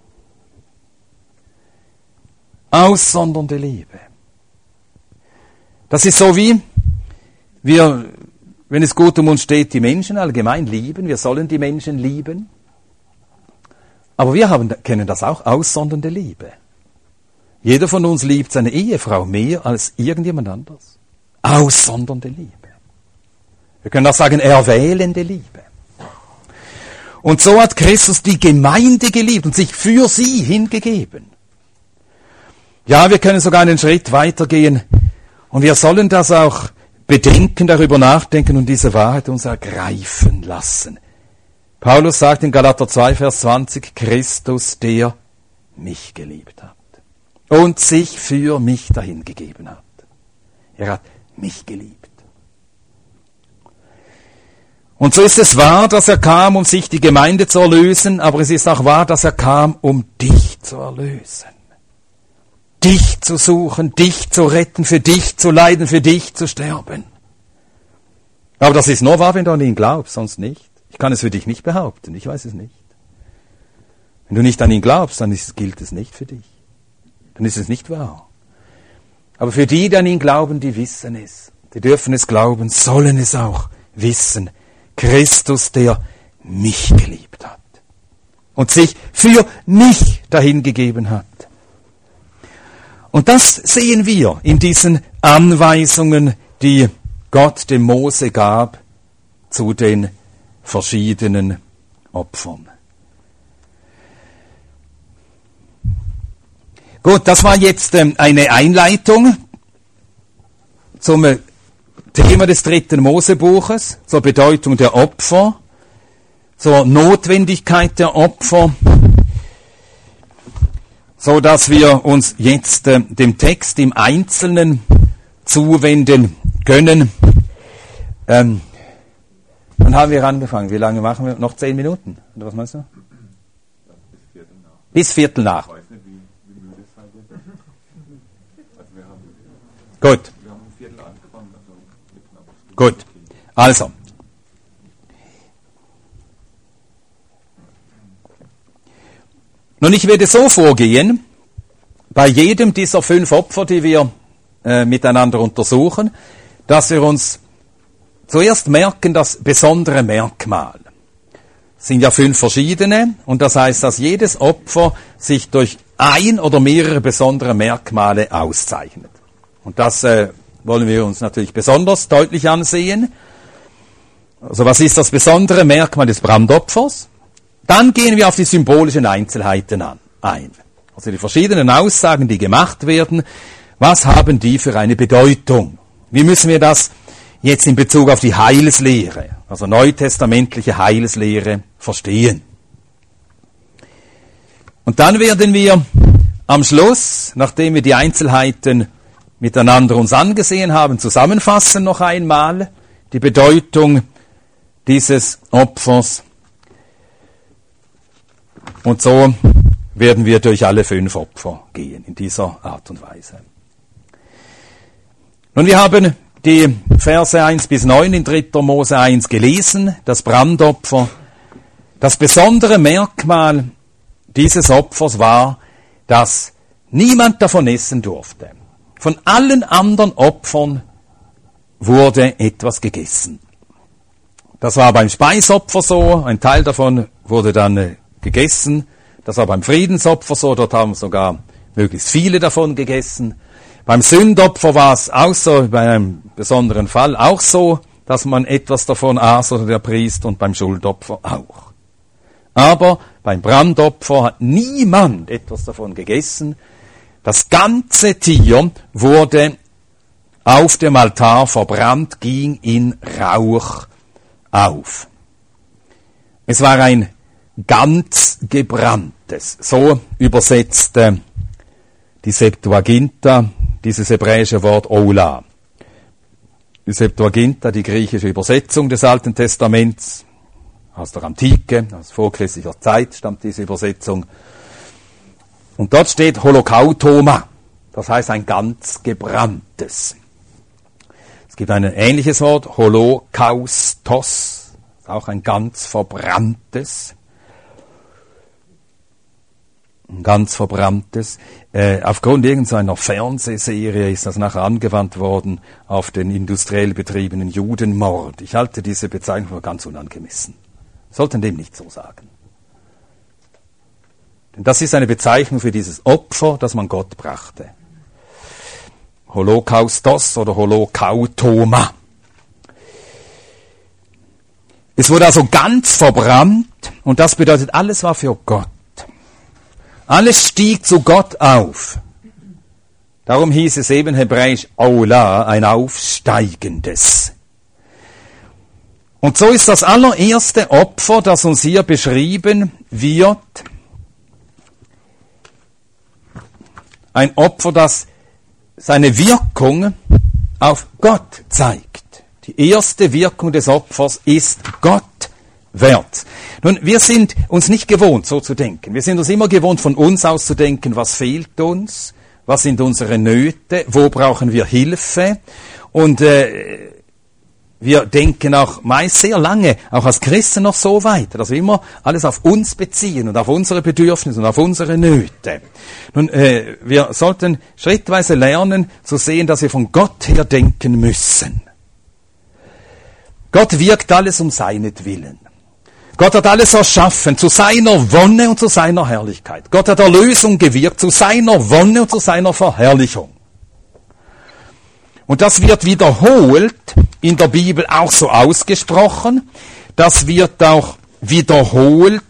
Aussondernde Liebe. Das ist so wie wir, wenn es gut um uns steht, die Menschen allgemein lieben. Wir sollen die Menschen lieben. Aber wir kennen das auch, aussondernde Liebe. Jeder von uns liebt seine Ehefrau mehr als irgendjemand anderes. aussondernde Liebe. Wir können auch sagen, erwählende Liebe. Und so hat Christus die Gemeinde geliebt und sich für sie hingegeben. Ja, wir können sogar einen Schritt weitergehen und wir sollen das auch bedenken, darüber nachdenken und diese Wahrheit uns ergreifen lassen. Paulus sagt in Galater 2, Vers 20, Christus, der mich geliebt hat und sich für mich dahingegeben hat. Er hat mich geliebt. Und so ist es wahr, dass er kam, um sich die Gemeinde zu erlösen, aber es ist auch wahr, dass er kam, um dich zu erlösen. Dich zu suchen, dich zu retten, für dich zu leiden, für dich zu sterben. Aber das ist nur wahr, wenn du an ihn glaubst, sonst nicht. Ich kann es für dich nicht behaupten, ich weiß es nicht. Wenn du nicht an ihn glaubst, dann gilt es nicht für dich. Dann ist es nicht wahr. Aber für die an ihn glauben, die wissen es. Die dürfen es glauben, sollen es auch wissen. Christus, der mich geliebt hat und sich für mich dahingegeben hat. Und das sehen wir in diesen Anweisungen, die Gott dem Mose gab zu den verschiedenen Opfern. Gut, das war jetzt eine Einleitung zum Thema des 3. Mosebuches, zur Bedeutung der Opfer, zur Notwendigkeit der Opfer, so dass wir uns jetzt dem Text im Einzelnen zuwenden können. Wann haben wir angefangen? Wie lange machen wir? Noch 10 Minuten? Oder was meinst du? Bis Viertel nach. Ich weiß nicht, wie müde es halt ist. Also wir haben gut. Wir haben um Viertel angefangen. Gut. Also. Nun, ich werde so vorgehen, bei jedem dieser 5 Opfer, die wir miteinander untersuchen, dass wir uns zuerst merken, das besondere Merkmal. Es sind ja 5 verschiedene und das heißt, dass jedes Opfer sich durch ein oder mehrere besondere Merkmale auszeichnet. Und das wollen wir uns natürlich besonders deutlich ansehen. Also was ist das besondere Merkmal des Brandopfers? Dann gehen wir auf die symbolischen Einzelheiten ein. Also die verschiedenen Aussagen, die gemacht werden, was haben die für eine Bedeutung? Wie müssen wir das jetzt in Bezug auf die Heilslehre, also neutestamentliche Heilslehre, verstehen? Und dann werden wir am Schluss, nachdem wir die Einzelheiten miteinander uns angesehen haben, zusammenfassen noch einmal die Bedeutung dieses Opfers. Und so werden wir durch alle 5 Opfer gehen, in dieser Art und Weise. Nun, wir haben die Verse 1 bis 9 in 3. Mose 1 gelesen, das Brandopfer. Das besondere Merkmal dieses Opfers war, dass niemand davon essen durfte. Von allen anderen Opfern wurde etwas gegessen. Das war beim Speisopfer so, ein Teil davon wurde dann gegessen. Das war beim Friedensopfer so, dort haben sogar möglichst viele davon gegessen. Beim Sündopfer war es auch so, bei einem besonderen Fall auch so, dass man etwas davon aß oder der Priester, und beim Schuldopfer auch. Aber beim Brandopfer hat niemand etwas davon gegessen. Das ganze Tier wurde auf dem Altar verbrannt, ging in Rauch auf. Es war ein ganz gebranntes, so übersetzt die Septuaginta dieses hebräische Wort Ola. Die Septuaginta, die griechische Übersetzung des Alten Testaments, aus der Antike, aus vorchristlicher Zeit stammt diese Übersetzung. Und dort steht Holocautoma, das heißt ein ganz gebranntes. Es gibt ein ähnliches Wort, Holocaustos, auch ein ganz verbranntes. Ganz verbranntes. Aufgrund irgendeiner Fernsehserie ist das nachher angewandt worden auf den industriell betriebenen Judenmord. Ich halte diese Bezeichnung für ganz unangemessen. Sollten dem nicht so sagen. Denn das ist eine Bezeichnung für dieses Opfer, das man Gott brachte. Holocaustos oder Holocautoma. Es wurde also ganz verbrannt und das bedeutet, alles war für Gott. Alles stieg zu Gott auf. Darum hieß es eben hebräisch Ola, ein Aufsteigendes. Und so ist das allererste Opfer, das uns hier beschrieben wird, ein Opfer, das seine Wirkung auf Gott zeigt. Die erste Wirkung des Opfers ist Gott wert. Nun, wir sind uns nicht gewohnt, so zu denken. Wir sind uns immer gewohnt, von uns aus zu denken, was fehlt uns, was sind unsere Nöte, wo brauchen wir Hilfe. Und wir denken auch meist sehr lange, auch als Christen noch so weiter, dass wir immer alles auf uns beziehen und auf unsere Bedürfnisse und auf unsere Nöte. Nun, wir sollten schrittweise lernen zu sehen, dass wir von Gott her denken müssen. Gott wirkt alles um seinetwillen. Gott hat alles erschaffen zu seiner Wonne und zu seiner Herrlichkeit. Gott hat Erlösung gewirkt zu seiner Wonne und zu seiner Verherrlichung. Und das wird wiederholt in der Bibel auch so ausgesprochen. Das wird auch wiederholt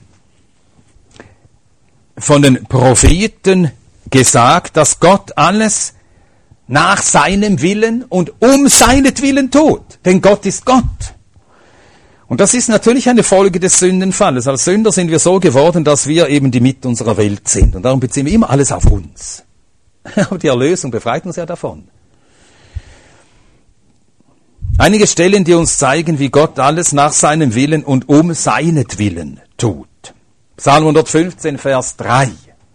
von den Propheten gesagt, dass Gott alles nach seinem Willen und um seinetwillen tut. Denn Gott ist Gott. Und das ist natürlich eine Folge des Sündenfalles. Als Sünder sind wir so geworden, dass wir eben die Mitte unserer Welt sind. Und darum beziehen wir immer alles auf uns. Aber die Erlösung befreit uns ja davon. Einige Stellen, die uns zeigen, wie Gott alles nach seinem Willen und um seinetwillen tut. Psalm 115, Vers 3.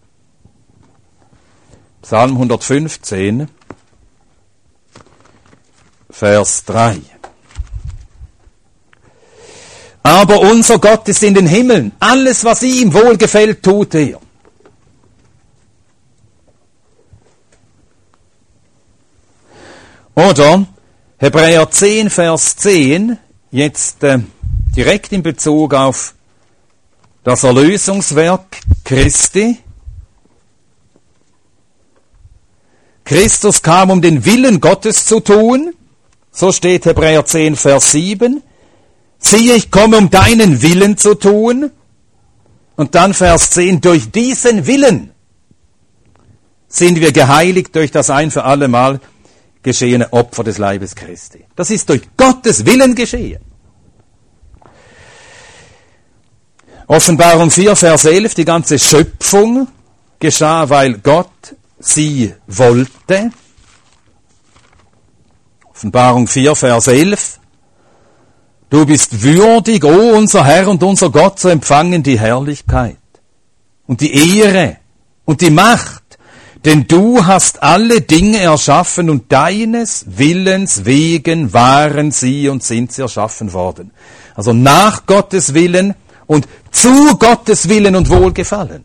Psalm 115, Vers 3. Aber unser Gott ist in den Himmeln. Alles, was ihm wohlgefällt, tut er. Oder Hebräer 10, Vers 10, jetzt direkt in Bezug auf das Erlösungswerk Christi. Christus kam, um den Willen Gottes zu tun. So steht Hebräer 10, Vers 7. Siehe, ich komme, um deinen Willen zu tun. Und dann Vers 10, durch diesen Willen sind wir geheiligt durch das ein für alle Mal geschehene Opfer des Leibes Christi. Das ist durch Gottes Willen geschehen. Offenbarung 4, Vers 11, die ganze Schöpfung geschah, weil Gott sie wollte. Offenbarung 4, Vers 11. Du bist würdig, o unser Herr und unser Gott, zu empfangen die Herrlichkeit und die Ehre und die Macht, denn du hast alle Dinge erschaffen und deines Willens wegen waren sie und sind sie erschaffen worden. Also nach Gottes Willen und zu Gottes Willen und Wohlgefallen.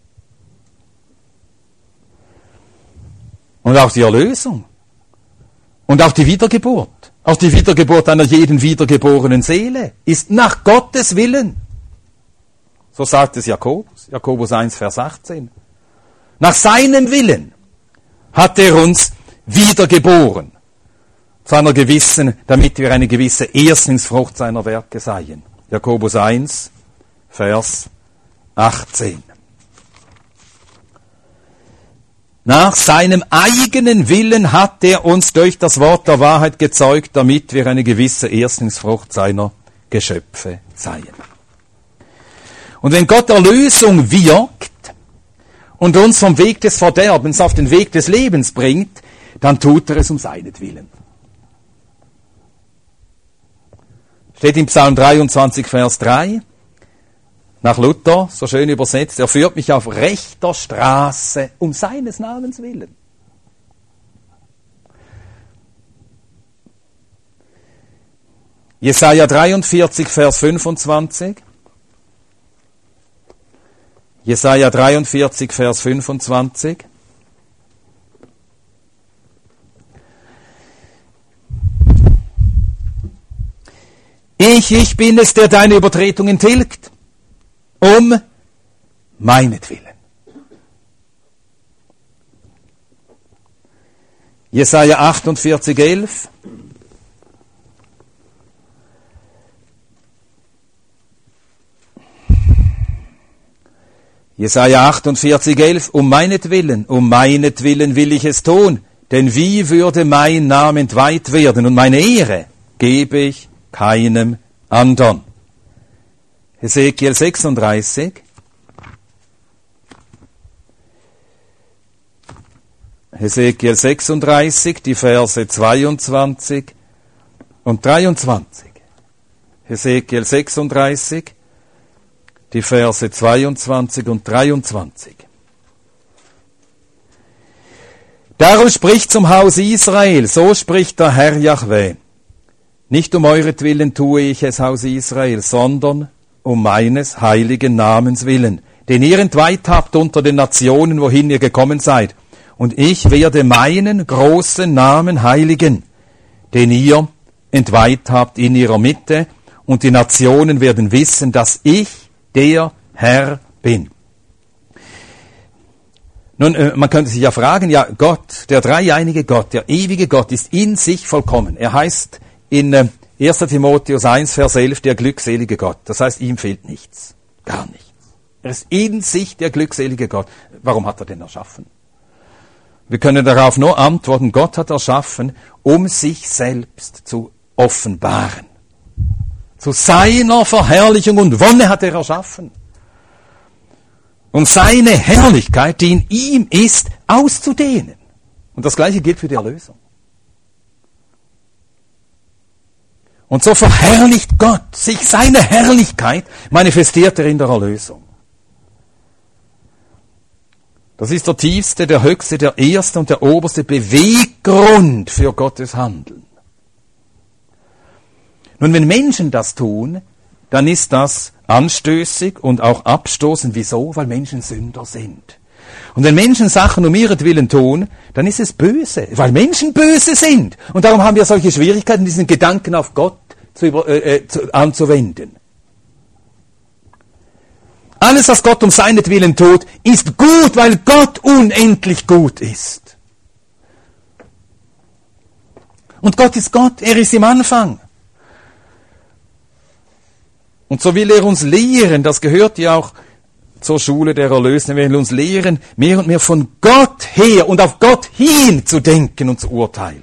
Und auch die Erlösung. Und auch die Wiedergeburt. Auch die Wiedergeburt einer jeden wiedergeborenen Seele ist nach Gottes Willen. So sagt es Jakobus. Jakobus 1, Vers 18. Nach seinem Willen hat er uns wiedergeboren. Zu einer gewissen, damit wir eine gewisse Erstlingsfrucht seiner Werke seien. Jakobus 1, Vers 18. Nach seinem eigenen Willen hat er uns durch das Wort der Wahrheit gezeugt, damit wir eine gewisse Erstlingsfrucht seiner Geschöpfe seien. Und wenn Gott Erlösung wirkt und uns vom Weg des Verderbens auf den Weg des Lebens bringt, dann tut er es um seinetwillen. Steht im Psalm 23, Vers 3. Nach Luther, so schön übersetzt, er führt mich auf rechter Straße um seines Namens willen. Jesaja 43, Vers 25. Jesaja 43, Vers 25. Ich bin es, der deine Übertretungen tilgt. Um meinetwillen. Jesaja 48,11. Jesaja 48,11. Um meinetwillen will ich es tun, denn wie würde mein Name entweiht werden und meine Ehre gebe ich keinem andern. Hesekiel 36. Hesekiel 36, die Verse 22 und 23. Hesekiel 36, die Verse 22 und 23. Darum spricht zum Haus Israel, so spricht der Herr Jahweh. Nicht um euretwillen tue ich es, Haus Israel, sondern um meines heiligen Namens willen, den ihr entweiht habt unter den Nationen, wohin ihr gekommen seid. Und ich werde meinen großen Namen heiligen, den ihr entweiht habt in ihrer Mitte, und die Nationen werden wissen, dass ich der Herr bin. Nun, man könnte sich ja fragen, ja, Gott, der dreieinige Gott, der ewige Gott, ist in sich vollkommen. Er heißt in 1. Timotheus 1, Vers 11, der glückselige Gott. Das heißt, ihm fehlt nichts. Gar nichts. Er ist in sich der glückselige Gott. Warum hat er denn erschaffen? Wir können darauf nur antworten, Gott hat erschaffen, um sich selbst zu offenbaren. Zu seiner Verherrlichung und Wonne hat er erschaffen. Und seine Herrlichkeit, die in ihm ist, auszudehnen. Und das Gleiche gilt für die Erlösung. Und so verherrlicht Gott sich, seine Herrlichkeit manifestiert er in der Erlösung. Das ist der tiefste, der höchste, der erste und der oberste Beweggrund für Gottes Handeln. Nun, wenn Menschen das tun, dann ist das anstößig und auch abstoßend. Wieso? Weil Menschen Sünder sind. Und wenn Menschen Sachen um ihretwillen tun, dann ist es böse, weil Menschen böse sind. Und darum haben wir solche Schwierigkeiten, diesen Gedanken auf Gott anzuwenden. Alles, was Gott um seinetwillen tut, ist gut, weil Gott unendlich gut ist. Und Gott ist Gott, er ist im Anfang. Und so will er uns lehren, das gehört ja auch zur Schule der Erlösung, er will uns lehren, mehr und mehr von Gott her und auf Gott hin zu denken und zu urteilen.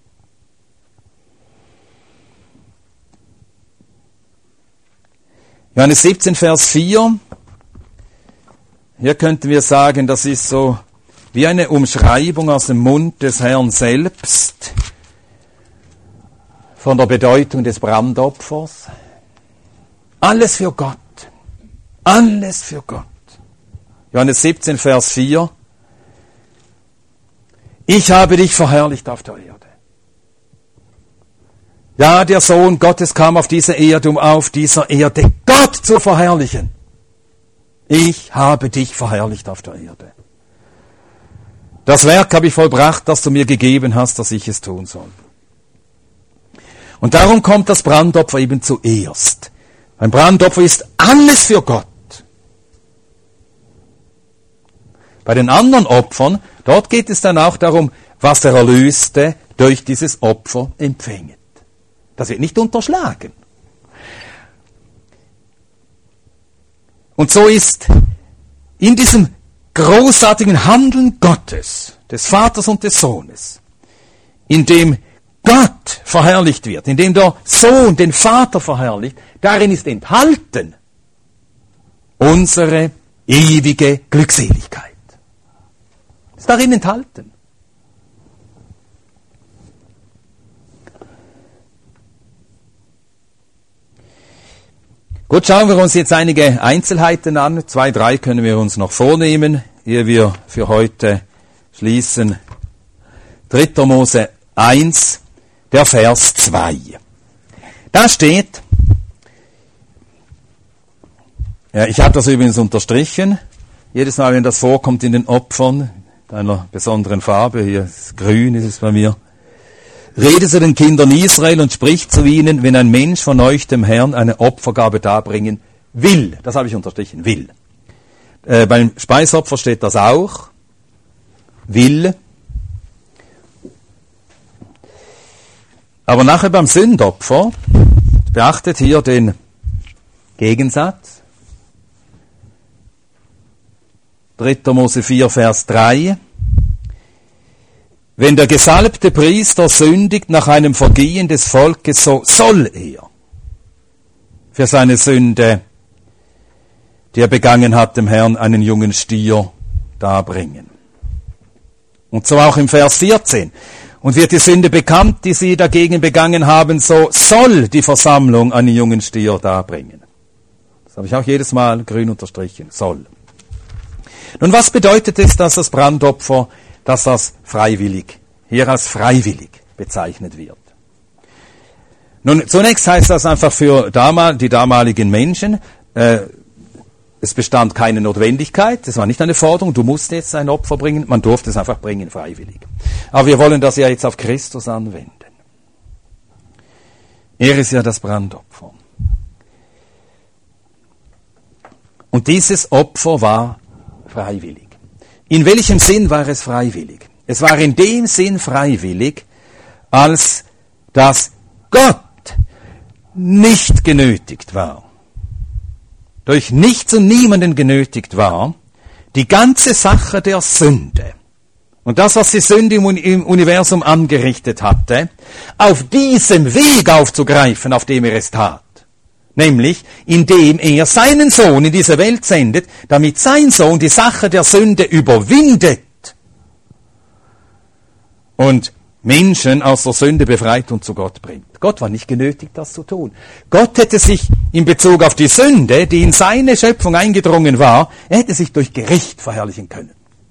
Johannes 17, Vers 4. Hier könnten wir sagen, das ist so wie eine Umschreibung aus dem Mund des Herrn selbst von der Bedeutung des Brandopfers. Alles für Gott. Alles für Gott. Johannes 17, Vers 4. Ich habe dich verherrlicht auf der Erde. Ja, der Sohn Gottes kam auf diese Erde, um auf dieser Erde Gott zu verherrlichen. Ich habe dich verherrlicht auf der Erde. Das Werk habe ich vollbracht, das du mir gegeben hast, dass ich es tun soll. Und darum kommt das Brandopfer eben zuerst. Ein Brandopfer ist alles für Gott. Bei den anderen Opfern, dort geht es dann auch darum, was der Erlöste durch dieses Opfer empfängt. Das wird nicht unterschlagen. Und so ist in diesem großartigen Handeln Gottes, des Vaters und des Sohnes, in dem Gott verherrlicht wird, in dem der Sohn den Vater verherrlicht, darin ist enthalten unsere ewige Glückseligkeit. Ist darin enthalten. Gut, schauen wir uns jetzt einige Einzelheiten an. 2, 3 können wir uns noch vornehmen, ehe wir für heute schließen. 3. Mose 1, der Vers 2. Da steht, ja, ich habe das übrigens unterstrichen, jedes Mal, wenn das vorkommt in den Opfern, in einer besonderen Farbe, hier ist grün, ist es bei mir, rede zu den Kindern Israel und spricht zu ihnen, wenn ein Mensch von euch dem Herrn eine Opfergabe darbringen will. Das habe ich unterstrichen, will. Beim Speisopfer steht das auch, will. Aber nachher beim Sündopfer, beachtet hier den Gegensatz. 3. Mose 4, Vers 3. Wenn der gesalbte Priester sündigt nach einem Vergehen des Volkes, so soll er für seine Sünde, die er begangen hat, dem Herrn einen jungen Stier darbringen. Und so auch im Vers 14. Und wird die Sünde bekannt, die sie dagegen begangen haben, so soll die Versammlung einen jungen Stier darbringen. Das habe ich auch jedes Mal grün unterstrichen. Soll. Nun, was bedeutet es, dass das Brandopfer, dass das freiwillig, hier als freiwillig bezeichnet wird? Nun, zunächst heißt das einfach für die damaligen Menschen, es bestand keine Notwendigkeit, es war nicht eine Forderung, du musst jetzt ein Opfer bringen, man durfte es einfach bringen, freiwillig. Aber wir wollen das ja jetzt auf Christus anwenden. Er ist ja das Brandopfer. Und dieses Opfer war freiwillig. In welchem Sinn war es freiwillig? Es war in dem Sinn freiwillig, als dass Gott nicht genötigt war, durch nichts und niemanden genötigt war, die ganze Sache der Sünde und das, was die Sünde im Universum angerichtet hatte, auf diesem Weg aufzugreifen, auf dem er es tat. Nämlich, indem er seinen Sohn in diese Welt sendet, damit sein Sohn die Sache der Sünde überwindet und Menschen aus der Sünde befreit und zu Gott bringt. Gott war nicht genötigt, das zu tun. Gott hätte sich in Bezug auf die Sünde, die in seine Schöpfung eingedrungen war, er hätte sich durch Gericht verherrlichen können.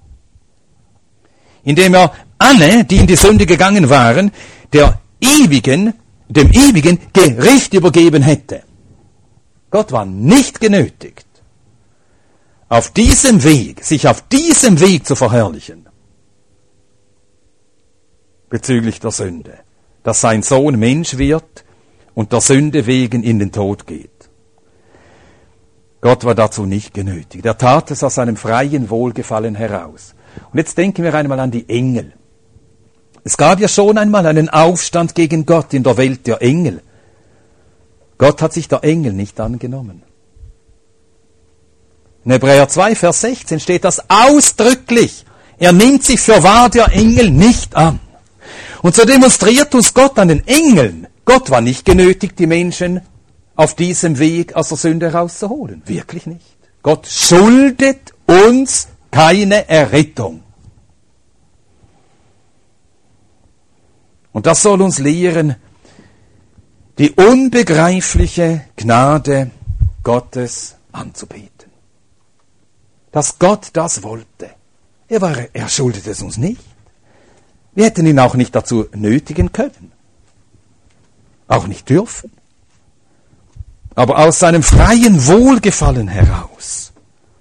Indem er alle, die in die Sünde gegangen waren, dem ewigen Gericht übergeben hätte. Gott war nicht genötigt, sich auf diesem Weg zu verherrlichen, bezüglich der Sünde, dass sein Sohn Mensch wird und der Sünde wegen in den Tod geht. Gott war dazu nicht genötigt. Er tat es aus seinem freien Wohlgefallen heraus. Und jetzt denken wir einmal an die Engel. Es gab ja schon einmal einen Aufstand gegen Gott in der Welt der Engel. Gott hat sich der Engel nicht angenommen. In Hebräer 2, Vers 16 steht das ausdrücklich. Er nimmt sich für wahr der Engel nicht an. Und so demonstriert uns Gott an den Engeln. Gott war nicht genötigt, die Menschen auf diesem Weg aus der Sünde herauszuholen. Wirklich nicht. Gott schuldet uns keine Errettung. Und das soll uns lehren, die unbegreifliche Gnade Gottes anzubeten. Dass Gott das wollte. Er schuldet es uns nicht. Wir hätten ihn auch nicht dazu nötigen können. Auch nicht dürfen. Aber aus seinem freien Wohlgefallen heraus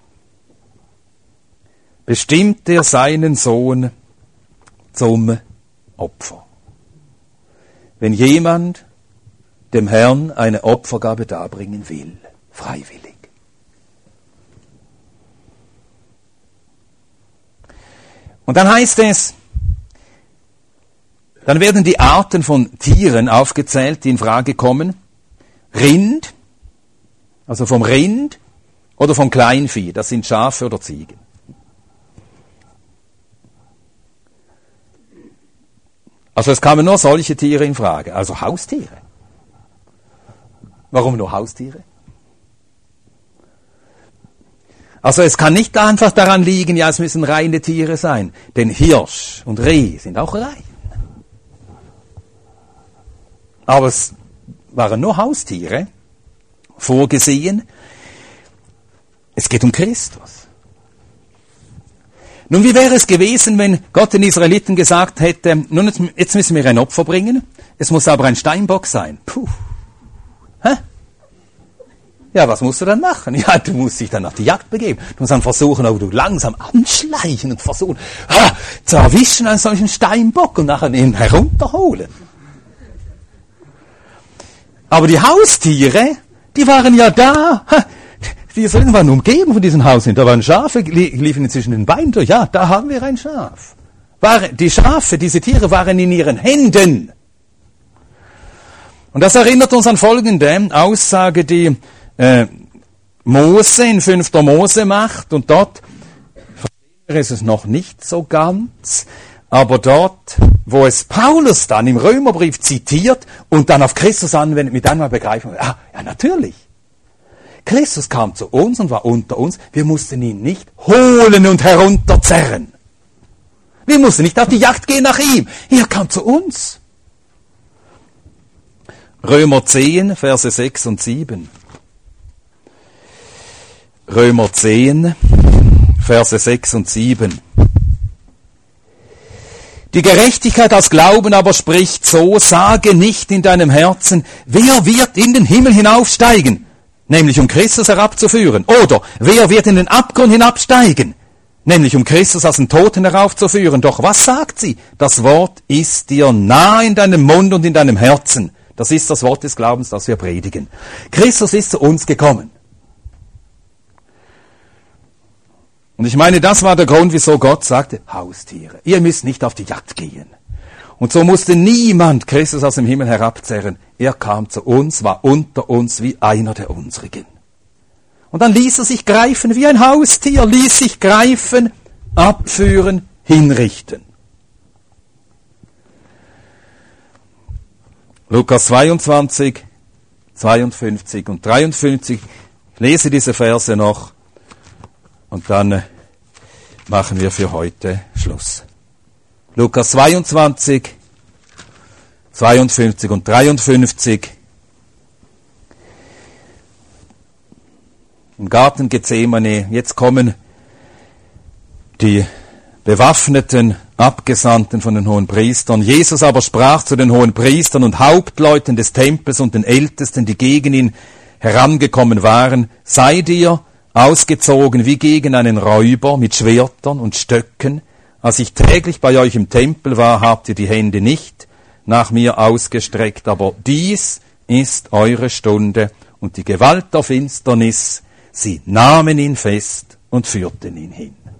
bestimmt er seinen Sohn zum Opfer. Wenn jemand dem Herrn eine Opfergabe darbringen will, freiwillig. Und dann heißt es, dann werden die Arten von Tieren aufgezählt, die in Frage kommen. Rind, also vom Rind oder vom Kleinvieh, das sind Schafe oder Ziegen. Also es kamen nur solche Tiere in Frage, also Haustiere. Warum nur Haustiere? Also es kann nicht einfach daran liegen, ja, es müssen reine Tiere sein, denn Hirsch und Reh sind auch rein. Aber es waren nur Haustiere vorgesehen. Es geht um Christus. Nun, wie wäre es gewesen, wenn Gott den Israeliten gesagt hätte, nun, jetzt müssen wir ein Opfer bringen, es muss aber ein Steinbock sein. Puh. Hä? Ja, was musst du dann machen? Ja, du musst dich dann auf die Jagd begeben. Du musst dann versuchen, aber du langsam anschleichen und versuchen, zu erwischen einen solchen Steinbock und nachher ihn herunterholen. Aber die Haustiere, die waren ja da. Die Israeliten waren umgeben von diesen Haustieren. Da waren Schafe, liefen zwischen den Beinen durch. Ja, da haben wir ein Schaf. Die Schafe, diese Tiere waren in ihren Händen. Und das erinnert uns an folgende Aussage, die Mose in 5. Mose macht. Und dort ist es noch nicht so ganz, aber dort, wo es Paulus dann im Römerbrief zitiert und dann auf Christus anwendet, mit einmal begreifen wir, ja natürlich. Christus kam zu uns und war unter uns. Wir mussten ihn nicht holen und herunterzerren. Wir mussten nicht auf die Jagd gehen nach ihm. Er kam zu uns. Römer 10, Verse 6 und 7. Römer 10, Verse 6 und 7. Die Gerechtigkeit aus Glauben aber spricht so, sage nicht in deinem Herzen, wer wird in den Himmel hinaufsteigen, nämlich um Christus herabzuführen, oder wer wird in den Abgrund hinabsteigen, nämlich um Christus aus den Toten heraufzuführen. Doch was sagt sie? Das Wort ist dir nah in deinem Mund und in deinem Herzen. Das ist das Wort des Glaubens, das wir predigen. Christus ist zu uns gekommen. Und ich meine, das war der Grund, wieso Gott sagte, Haustiere, ihr müsst nicht auf die Jagd gehen. Und so musste niemand Christus aus dem Himmel herabzerren. Er kam zu uns, war unter uns wie einer der unsrigen. Und dann ließ er sich greifen wie ein Haustier, ließ sich greifen, abführen, hinrichten. Lukas 22, 52 und 53. Ich lese diese Verse noch und dann machen wir für heute Schluss. Lukas 22, 52 und 53. Im Garten Gethsemane, jetzt kommen die bewaffneten Abgesandten von den Hohenpriestern. Jesus aber sprach zu den Hohenpriestern und Hauptleuten des Tempels und den Ältesten, die gegen ihn herangekommen waren, seid ihr ausgezogen wie gegen einen Räuber mit Schwertern und Stöcken. Als ich täglich bei euch im Tempel war, habt ihr die Hände nicht nach mir ausgestreckt, aber dies ist eure Stunde und die Gewalt der Finsternis, sie nahmen ihn fest und führten ihn hin.